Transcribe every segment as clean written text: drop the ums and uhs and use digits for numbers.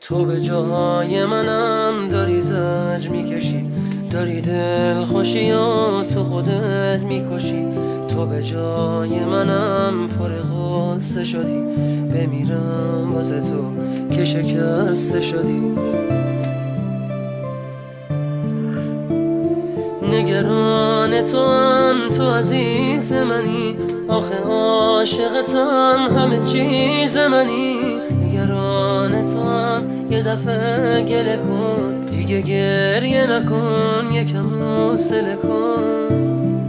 تو به جای منم داری زج میکشی، داری دل خوشیات تو خودت میکشی. تو به جای منم پر غصه شدی، بمیرم واسه تو که شکسته شدی. نگران تو هم تو عزیز منی، آخه عاشقتم همه چیز منی. نگران تو هم یه دفعه گله کن، دیگه گریه نکن، یکم حوصله کن.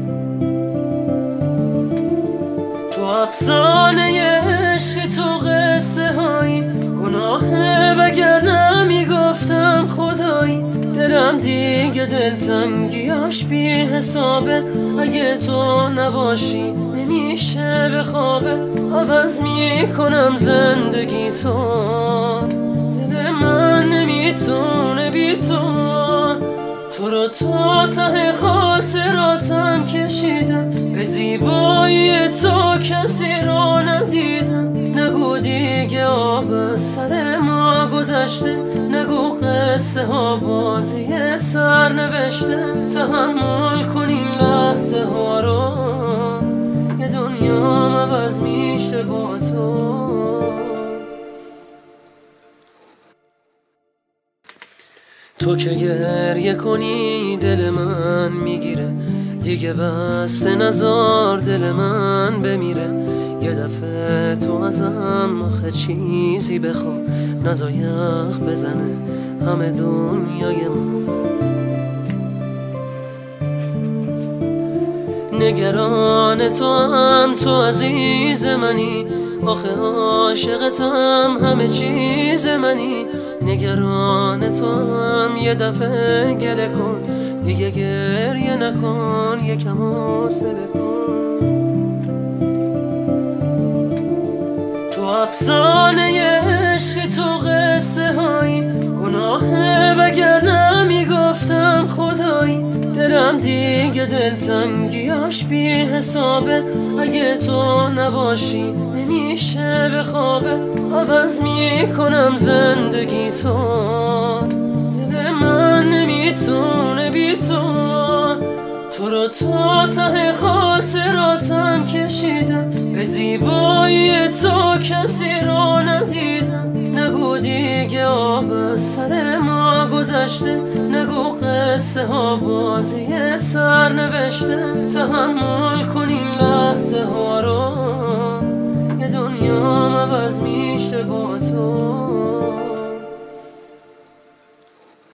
تو افسانه عشق، تو قصه هایی گناهه وگرنه میگفتم خدایی. دلم دیگه دلتنگیاش بی حسابه، اگه تو نباشی نمیشه بخوابه. عوض میکنم زندگی تو، دل من نمیتونه بی تو. تو رو تا ته خاطراتم کشیدم، به زیبایی تو کسی رو ندیدم. نگو دیگه آب از سر ما گذشته، نگو قصه ها بازی سر نوشته. تحمل کن این لحظه ها رو، یه دنیا عوض میشه با تو. تو که گریه کنی دل من میگیره، دیگه بس نزار دل من بمیره. یه دفعه تو ازم آخه چیزی بخوا، نزا یخ بزنه همه دنیای ما. نگران تو هم تو عزیز منی، آخه عاشقتم همه چیز منی. نگران تو هم یه دفعه گله کن، دیگه گریه نکن، یکم حوصله کن. تو افسانه عشق، تو قصه هایی گناهه وگرنه میگفتم خدایی. دلم دیگه دلتنگیاش بی حسابه، اگه تو نباشی نمیشه بخوابه. عوض میکنم زندگی تو، دل من نمیتونه بی تو. تو رو تا ته خاطراتم کشیدم، به زیبایی تو کسی رو ندیدم. نگو دیگه آب از سر ما گذشته، نگو قصه ها بازی سر نوشته. تحمل کن این لحظه ها رو، یه دنیا عوض میشه با تو.